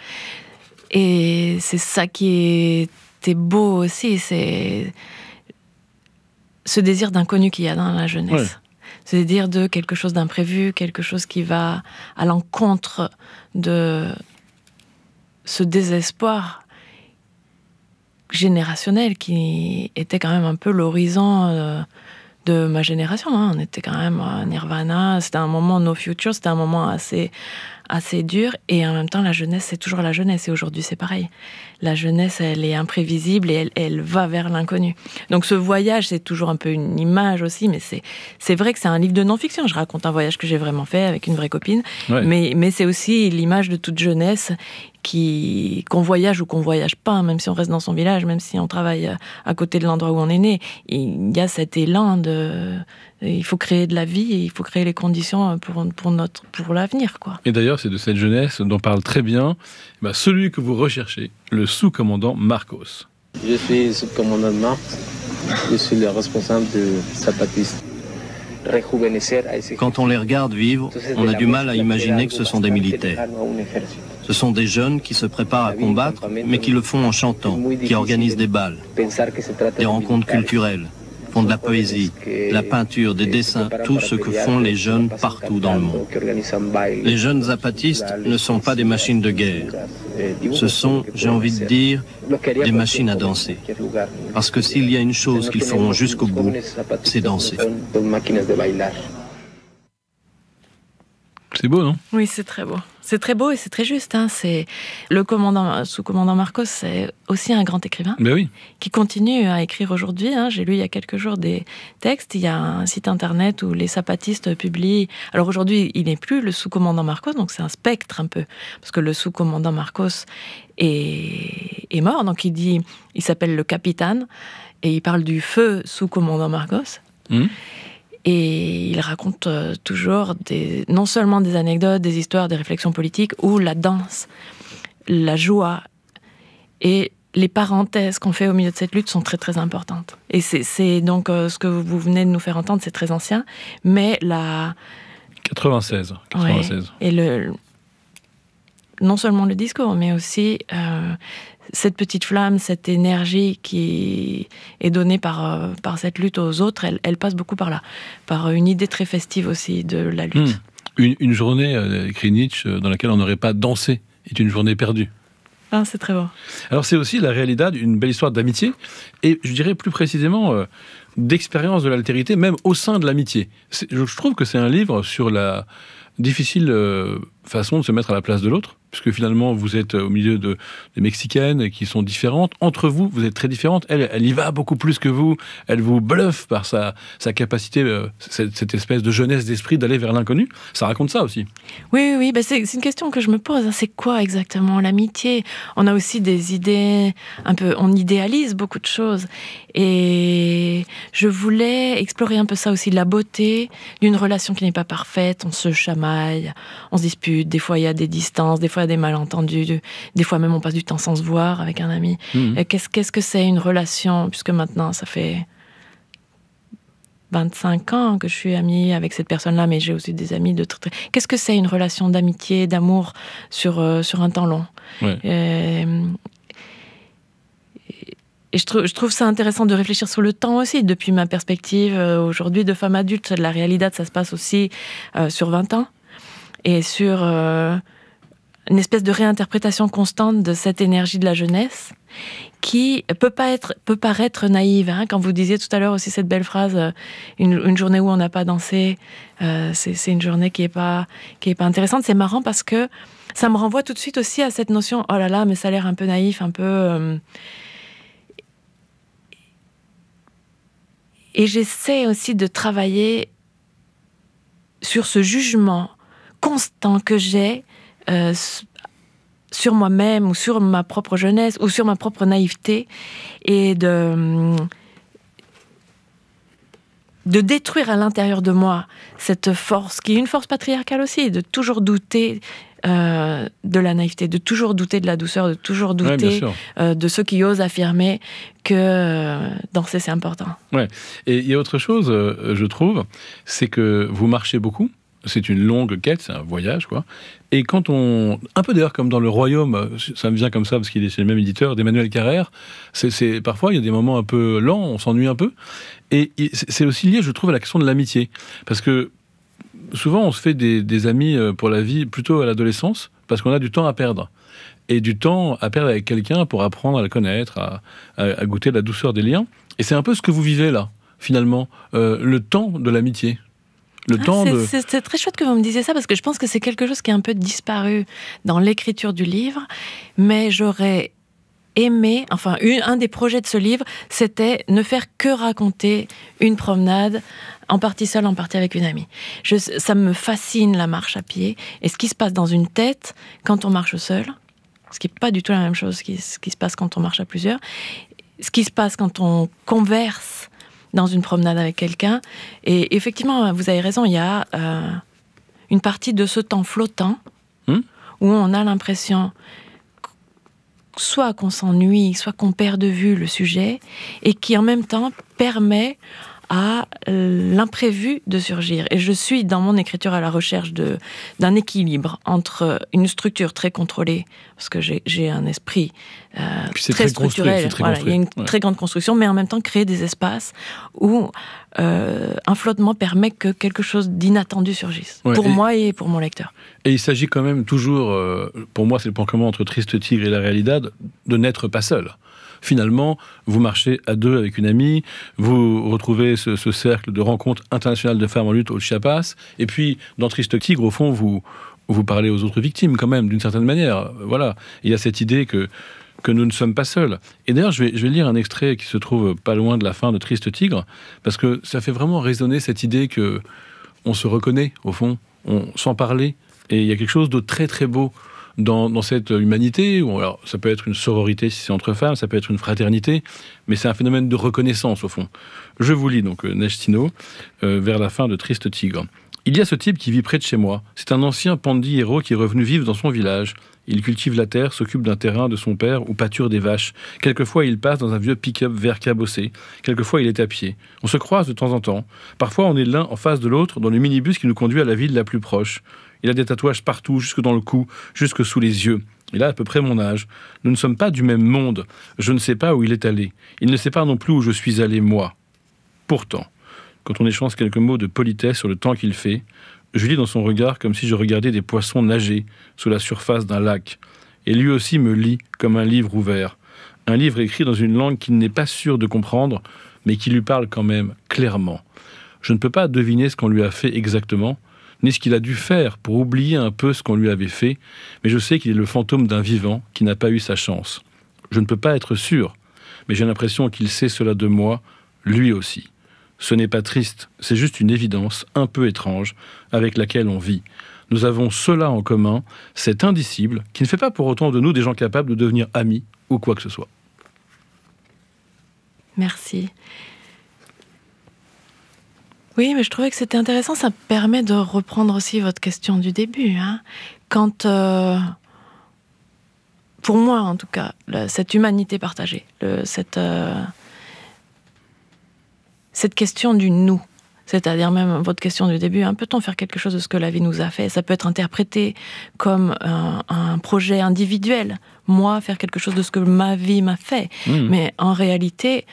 Et c'est ça qui était beau aussi, c'est ce désir d'inconnu qu'il y a dans la jeunesse. Ouais. Ce désir de quelque chose d'imprévu, quelque chose qui va à l'encontre de ce désespoir générationnel qui était quand même un peu l'horizon de ma génération, hein. On était quand même à Nirvana, c'était un moment no future, c'était un moment assez dur, et en même temps la jeunesse c'est toujours la jeunesse, et aujourd'hui c'est pareil. La jeunesse elle est imprévisible et elle va vers l'inconnu. Donc ce voyage c'est toujours un peu une image aussi, mais c'est vrai que c'est un livre de non-fiction, je raconte un voyage que j'ai vraiment fait avec une vraie copine, ouais. mais c'est aussi l'image de toute jeunesse qu'on voyage ou qu'on voyage pas, même si on reste dans son village, même si on travaille à côté de l'endroit où on est né, il y a cet élan il faut créer de la vie et il faut créer les conditions pour l'avenir, quoi. Et d'ailleurs, c'est de cette jeunesse dont parle très bien celui que vous recherchez, le sous-commandant Marcos. Je suis sous-commandant Marcos, je suis le responsable de Zapatiste. Quand on les regarde vivre, on a du mal à imaginer que ce sont des militaires. Ce sont des jeunes qui se préparent à combattre, mais qui le font en chantant, qui organisent des bals, des rencontres culturelles, font de la poésie, de la peinture, des dessins, tout ce que font les jeunes partout dans le monde. Les jeunes zapatistes ne sont pas des machines de guerre. Ce sont, j'ai envie de dire, des machines à danser. Parce que s'il y a une chose qu'ils feront jusqu'au bout, c'est danser. C'est beau, non ? Oui, c'est très beau. C'est très beau et c'est très juste. Hein. C'est le sous-commandant Marcos, c'est aussi un grand écrivain oui. Qui continue à écrire aujourd'hui. Hein. J'ai lu il y a quelques jours des textes. Il y a un site internet où les zapatistes publient. Alors aujourd'hui, il n'est plus le sous-commandant Marcos, donc c'est un spectre un peu, parce que le sous-commandant Marcos est mort. Donc il s'appelle le capitaine et il parle du feu sous-commandant Marcos. Et il raconte toujours non seulement des anecdotes, des histoires, des réflexions politiques, où la danse, la joie et les parenthèses qu'on fait au milieu de cette lutte sont très très importantes. Et c'est donc ce que vous venez de nous faire entendre, c'est très ancien, mais 96. Ouais, et non seulement le discours, mais aussi cette petite flamme, cette énergie qui est donnée par cette lutte aux autres, elle passe beaucoup par là, par une idée très festive aussi de la lutte. Une journée, écrit Nietzsche, dans laquelle on n'aurait pas dansé, est une journée perdue. Ah, c'est très beau. Alors c'est aussi la réalité d'une belle histoire d'amitié, et je dirais plus précisément d'expérience de l'altérité, même au sein de l'amitié. Je trouve que c'est un livre sur la difficile façon de se mettre à la place de l'autre, puisque finalement vous êtes au milieu des Mexicaines qui sont différentes. Entre vous, vous êtes très différentes. Elle y va beaucoup plus que vous. Elle vous bluffe par sa capacité, cette espèce de jeunesse d'esprit d'aller vers l'inconnu. Ça raconte ça aussi. Oui, c'est une question que je me pose. C'est quoi exactement l'amitié ? On a aussi des idées, on idéalise beaucoup de choses. Et je voulais explorer un peu ça aussi, la beauté d'une relation qui n'est pas parfaite. On se chamaille, on se dispute. Des fois, il y a des distances, des fois, il y a des malentendus. Des fois, même, on passe du temps sans se voir avec un ami. Qu'est-ce que c'est une relation ? Puisque maintenant, ça fait 25 ans que je suis amie avec cette personne-là, mais j'ai aussi des amis de très... Qu'est-ce que c'est une relation d'amitié, d'amour sur un temps long ? Ouais. Et je trouve ça intéressant de réfléchir sur le temps aussi, depuis ma perspective aujourd'hui de femme adulte. La réalité, ça se passe aussi sur 20 ans, et sur une espèce de réinterprétation constante de cette énergie de la jeunesse, qui peut paraître naïve. Hein, quand vous disiez tout à l'heure aussi cette belle phrase, une journée où on n'a pas dansé, c'est une journée qui est pas intéressante. C'est marrant parce que ça me renvoie tout de suite aussi à cette notion, oh là là, mais ça a l'air un peu naïf, un peu... Et j'essaie aussi de travailler sur ce jugement constant que j'ai sur moi-même ou sur ma propre jeunesse ou sur ma propre naïveté, et de détruire à l'intérieur de moi cette force, qui est une force patriarcale aussi, de toujours douter de la naïveté, de toujours douter de la douceur, de toujours douter de ceux qui osent affirmer que danser c'est important. Ouais. Et il y a autre chose, je trouve, c'est que vous marchez beaucoup. C'est une longue quête, c'est un voyage, quoi. Et quand un peu d'ailleurs comme dans Le Royaume, ça me vient comme ça parce qu'il est chez le même éditeur, d'Emmanuel Carrère, parfois il y a des moments un peu lents, on s'ennuie un peu. Et c'est aussi lié, je trouve, à la question de l'amitié. Parce que souvent on se fait des amis pour la vie, plutôt à l'adolescence, parce qu'on a du temps à perdre. Et du temps à perdre avec quelqu'un pour apprendre à le connaître, à goûter la douceur des liens. Et c'est un peu ce que vous vivez là, finalement, le temps de l'amitié. C'est très chouette que vous me disiez ça, parce que je pense que c'est quelque chose qui est un peu disparu dans l'écriture du livre, mais j'aurais aimé, un des projets de ce livre, c'était ne faire que raconter une promenade, en partie seule, en partie avec une amie. Ça me fascine, la marche à pied, et ce qui se passe dans une tête quand on marche seul, ce qui n'est pas du tout la même chose que ce qui se passe quand on marche à plusieurs, ce qui se passe quand on converse dans une promenade avec quelqu'un. Et effectivement, vous avez raison, il y a une partie de ce temps flottant où on a l'impression soit qu'on s'ennuie, soit qu'on perd de vue le sujet, et qui en même temps permet à l'imprévu de surgir. Et je suis dans mon écriture à la recherche d'un équilibre entre une structure très contrôlée, parce que j'ai un esprit très structurel, il y a une très grande construction, mais en même temps créer des espaces où un flottement permet que quelque chose d'inattendu surgisse, pour moi et pour mon lecteur. Et il s'agit quand même toujours, pour moi c'est le point commun entre Triste Tigre et La Realidad, de n'être pas seul. Finalement, vous marchez à deux avec une amie, vous retrouvez ce cercle de rencontres internationales de femmes en lutte au Chiapas, et puis, dans Triste Tigre, au fond, vous parlez aux autres victimes, quand même, d'une certaine manière. Voilà. Il y a cette idée que nous ne sommes pas seuls. Et d'ailleurs, je vais lire un extrait qui se trouve pas loin de la fin de Triste Tigre, parce que ça fait vraiment résonner cette idée que on se reconnaît, au fond, sans parler. Et il y a quelque chose de très, très beau dans cette humanité. Alors, ça peut être une sororité si c'est entre femmes, ça peut être une fraternité, mais c'est un phénomène de reconnaissance au fond. Je vous lis donc Neige Tino, vers la fin de Triste Tigre. Il y a ce type qui vit près de chez moi. C'est un ancien Pandi héros qui est revenu vivre dans son village. Il cultive la terre, s'occupe d'un terrain de son père ou pâture des vaches. Quelquefois, il passe dans un vieux pick-up vert cabossé. Quelquefois, il est à pied. On se croise de temps en temps. Parfois, on est l'un en face de l'autre dans le minibus qui nous conduit à la ville la plus proche. Il a des tatouages partout, jusque dans le cou, jusque sous les yeux. Il a à peu près mon âge. Nous ne sommes pas du même monde. Je ne sais pas où il est allé. Il ne sait pas non plus où je suis allé, moi. Pourtant, quand on échange quelques mots de politesse sur le temps qu'il fait, je lis dans son regard comme si je regardais des poissons nager sous la surface d'un lac. Et lui aussi me lit comme un livre ouvert. Un livre écrit dans une langue qu'il n'est pas sûr de comprendre, mais qui lui parle quand même clairement. Je ne peux pas deviner ce qu'on lui a fait exactement, ni ce qu'il a dû faire pour oublier un peu ce qu'on lui avait fait, mais je sais qu'il est le fantôme d'un vivant qui n'a pas eu sa chance. Je ne peux pas être sûr, mais j'ai l'impression qu'il sait cela de moi, lui aussi. Ce n'est pas triste, c'est juste une évidence un peu étrange avec laquelle on vit. Nous avons cela en commun, cet indicible, qui ne fait pas pour autant de nous des gens capables de devenir amis ou quoi que ce soit. Merci. Oui, mais je trouvais que c'était intéressant, ça permet de reprendre aussi votre question du début. Quand, pour moi en tout cas, cette humanité partagée, cette question du nous, c'est-à-dire même votre question du début, peut-on faire quelque chose de ce que la vie nous a fait ? Ça peut être interprété comme un projet individuel, moi faire quelque chose de ce que ma vie m'a fait, mais en réalité,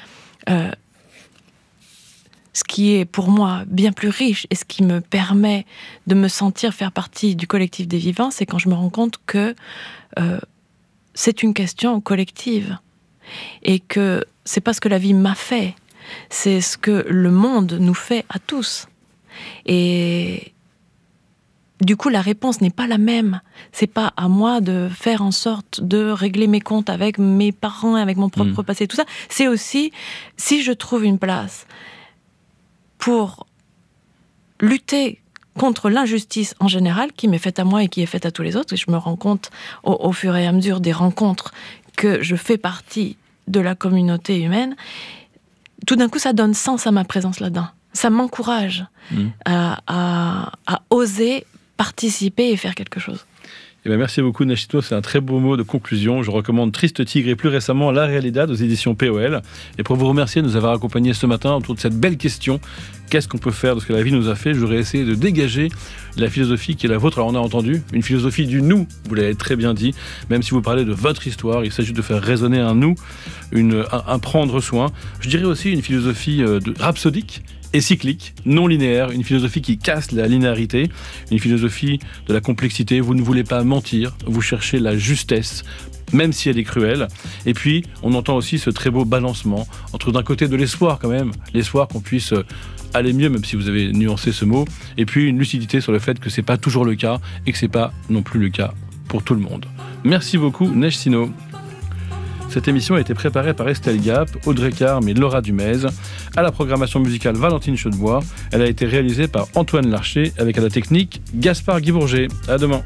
ce qui est pour moi bien plus riche et ce qui me permet de me sentir faire partie du collectif des vivants, c'est quand je me rends compte que c'est une question collective et que c'est pas ce que la vie m'a fait, c'est ce que le monde nous fait à tous. Et du coup, la réponse n'est pas la même. C'est pas à moi de faire en sorte de régler mes comptes avec mes parents, avec mon propre passé, tout ça. C'est aussi, si je trouve une place pour lutter contre l'injustice en général, qui m'est faite à moi et qui est faite à tous les autres, et je me rends compte au fur et à mesure des rencontres que je fais partie de la communauté humaine, tout d'un coup, ça donne sens à ma présence là-dedans. Ça m'encourage à oser participer et faire quelque chose. Eh bien, merci beaucoup, Neige Tino. C'est un très beau mot de conclusion. Je recommande Triste Tigre et plus récemment La Realidad aux éditions POL. Et pour vous remercier de nous avoir accompagnés ce matin autour de cette belle question, qu'est-ce qu'on peut faire de ce que la vie nous a fait ? J'aurais essayé de dégager la philosophie qui est la vôtre. Alors on a entendu une philosophie du nous, vous l'avez très bien dit. Même si vous parlez de votre histoire, il s'agit de faire résonner un nous, un prendre soin. Je dirais aussi une philosophie rhapsodique et cyclique, non linéaire, une philosophie qui casse la linéarité, une philosophie de la complexité. Vous ne voulez pas mentir, vous cherchez la justesse, même si elle est cruelle. Et puis, on entend aussi ce très beau balancement entre d'un côté de l'espoir quand même, l'espoir qu'on puisse aller mieux, même si vous avez nuancé ce mot, et puis une lucidité sur le fait que c'est pas toujours le cas et que c'est pas non plus le cas pour tout le monde. Merci beaucoup, Neige Tino. Cette émission a été préparée par Estelle Gap, Audrey Carme et Laura Dumez. À la programmation musicale, Valentine Chaudebois. Elle a été réalisée par Antoine Larcher avec à la technique Gaspard Guibourger. À demain.